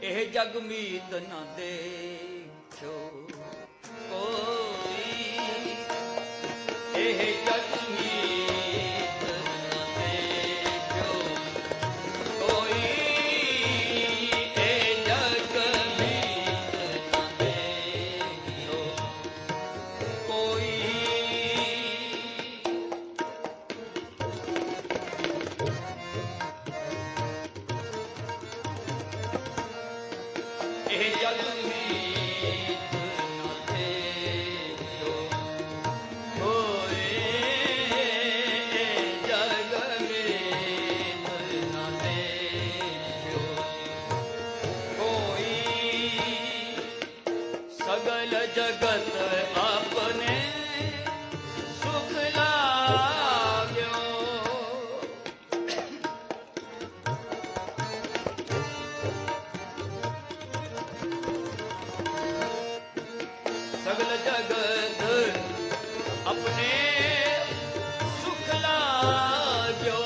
ਇਹ ਜਗ ਮੀਤ ਨਾ ਦੇਖਿਓ ਕੋਈ, ਇਹ ਜਗ ਮੀਤ ਨਾ ਦੇਖਿਓ ਕੋਈ, ਇਹ ਜਗ ਮੀਤ ਨਾ ਦੇਖਿਓ ਕੋਈ। ਇਹ ਜਗ ਮੀਤ ਨਾ ਦੇਖਿਓ ਹੋਏ, ਇਹ ਜਗ ਮੀਤ ਨਾ ਦੇਖਿਓ ਕੋਈ। ਸਗਲ ਜਗਤ ਆਪਣੇ ਸੁਖ ਲਾਗਿਓ, सगल जगत अपने सुख लागो,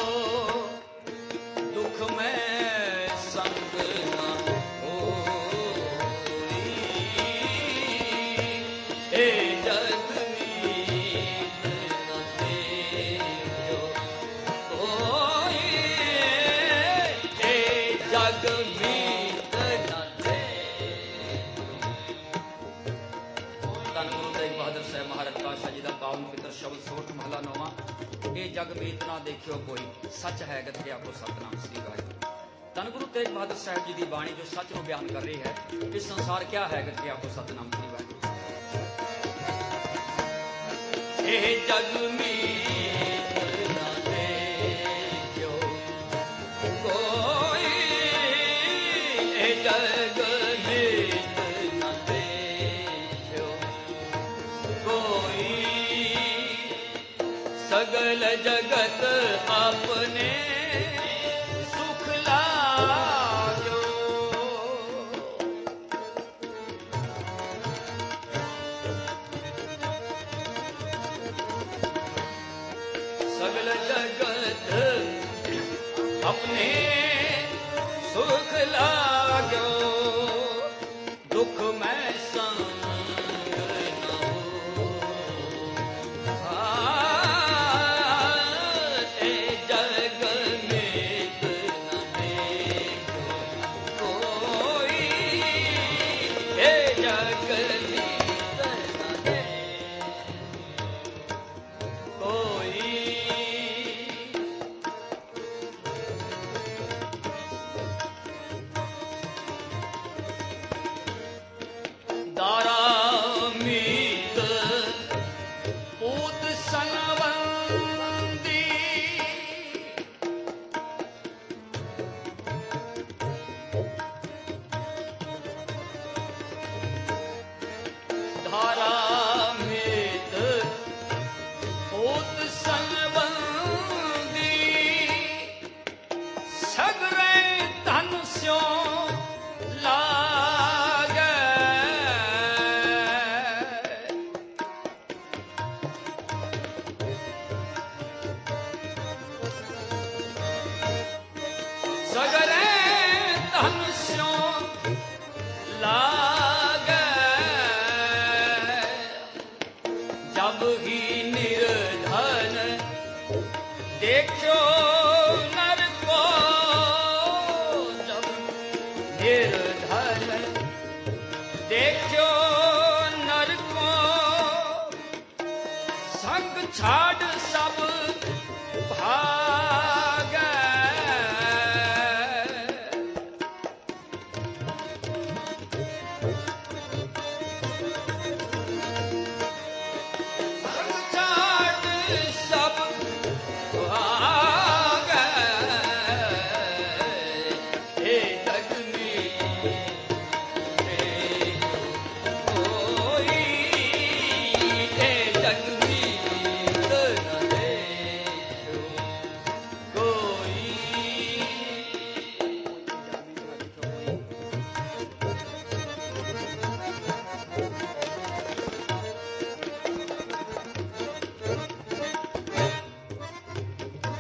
दुख में संग न होई, ए जग मीत न देखियो कोई, ए जग मीत न ਧੰਨ ਗੁਰੂ ਤੇਗ ਬਹਾਦਰ ਸਾਹਿਬ ਮਹਾਰਾਜ ਪਾਤਸ਼ਾਹ ਜੀ ਦਾ ਪਾਵਨ ਪਵਿੱਤਰ ਸ਼ਬਦ ਸੋਠ ਮਹਲਾ ਨੌਵਾਂ। ਇਹ ਜਗ ਮੀਤ ਨਾ ਦੇਖਿਓ ਕੋਈ, ਸੱਚ ਹੈ ਗਤਿਆ ਕੋ ਸਤਨਾਮ ਸ੍ਰੀ ਵਾਹਿਗੁਰੂ। ਧੰਨ ਗੁਰੂ ਤੇਗ ਬਹਾਦਰ ਸਾਹਿਬ ਜੀ ਦੀ ਬਾਣੀ ਜੋ ਸੱਚ ਨੂੰ ਬਿਆਨ ਕਰ ਰਹੀ ਹੈ ਕਿ ਸੰਸਾਰ ਕਿਆ ਹੈ ਗਤਿਆ ਕੋ ਸਤਨਾਮ ਸ੍ਰੀ ਵਾਹਿਗੁਰੂ। ਇਹ ਜਗ ਮੀਤ ਨਾ ਦੇਖਿਓ ਕੋਈ, ਇਹ ਜਗ ਮੀਤ ਨਾ ਦੇਖਿਓ कोई। सगल जगत अपने सुख लागो, सगल जगत अपने सुख लागो, दुख में संग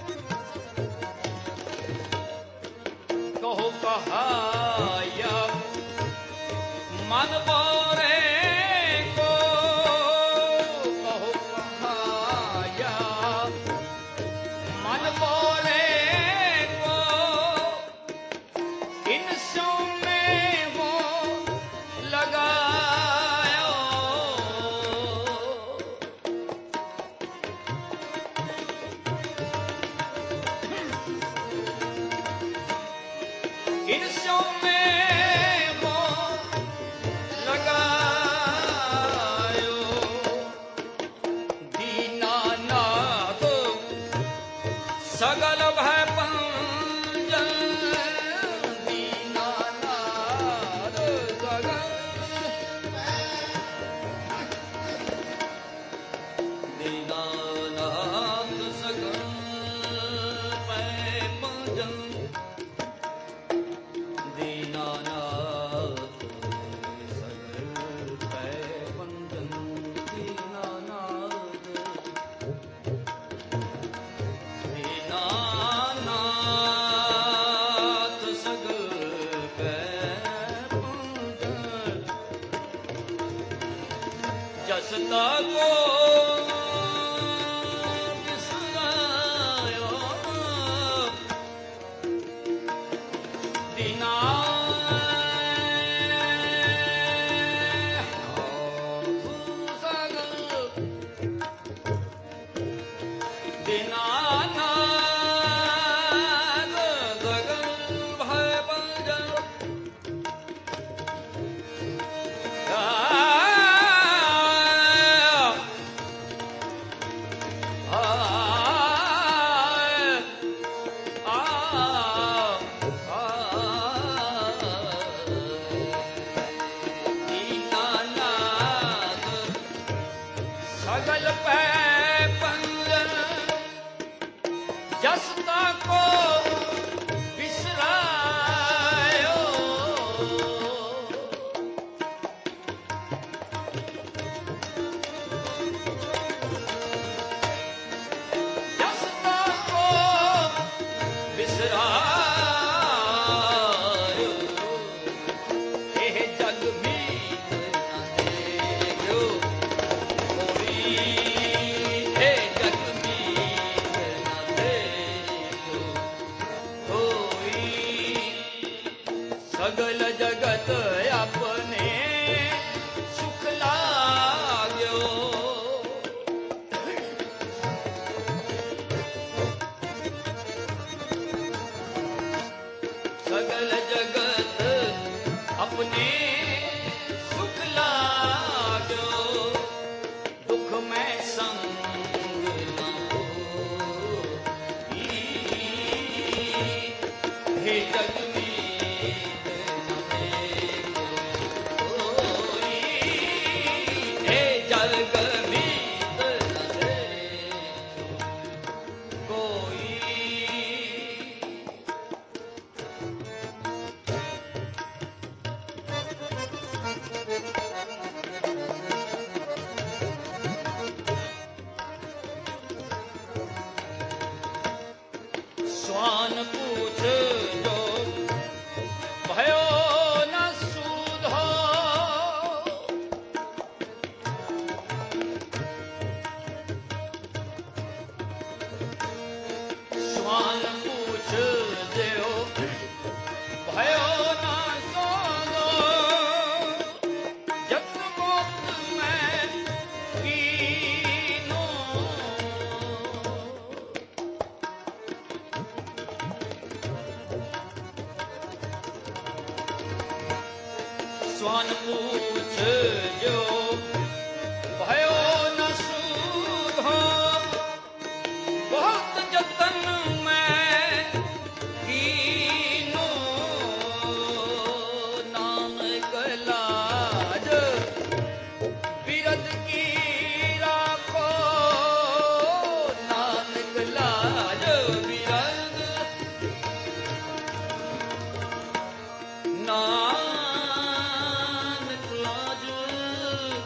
कहो कहाया मन बोरे को कहो कहाया, मन बोरे को इन सौ में वो लगायो, इन सौ में सगल भय पंजन, दीनानाथ सगल, दीनानाथ सगल भय पंजन, दीनानाथ सगल भय पंजन, दीनानाथ जसता को बिसरायो, दीनानाथ सगल, दीनानाथ सगल भय पंजन, सगल पै पंजन, जसता को बिसरायो, जसता को बिसरायो, एह जग मीत न देखो सगल जगत अपने सुख लाग्यो, सगल जगत अपने सुख लाग्यो, दुख में संग न होई, हे जग स्वान पूछ जो भयो न सूधो, स्वान पूछ जो भयो न सूधो, जत मोत में कीनो, स्वान पूछ जो भयो न सूधो, बहुत जतन में कीनो, नानक लाज बिरद की राखो, नानक लाज बिरद नानक लाज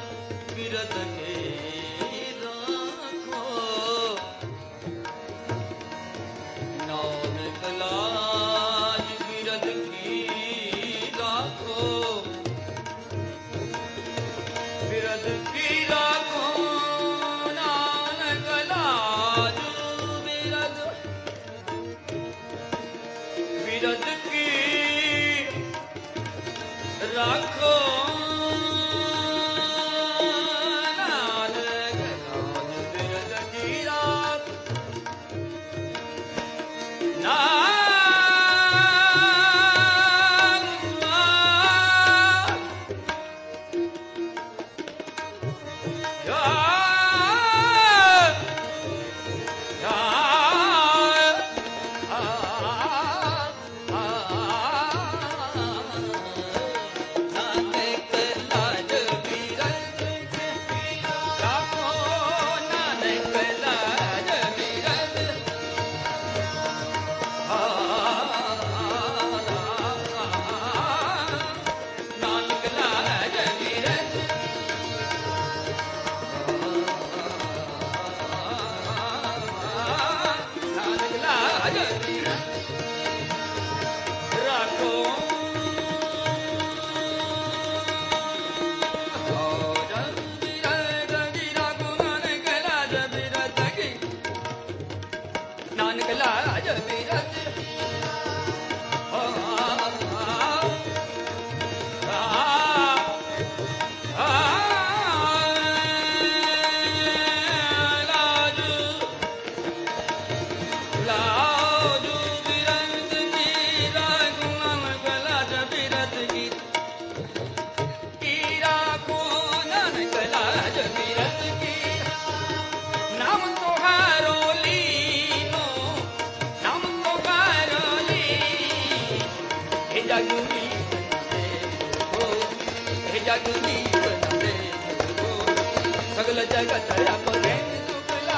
सगल जगत अपने सुखला,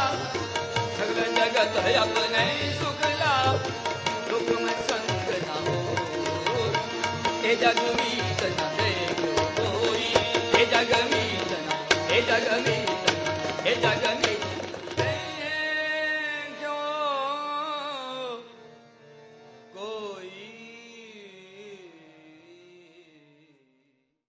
सगल जगत अपने सुखला, दुख में संग न हो, ये जग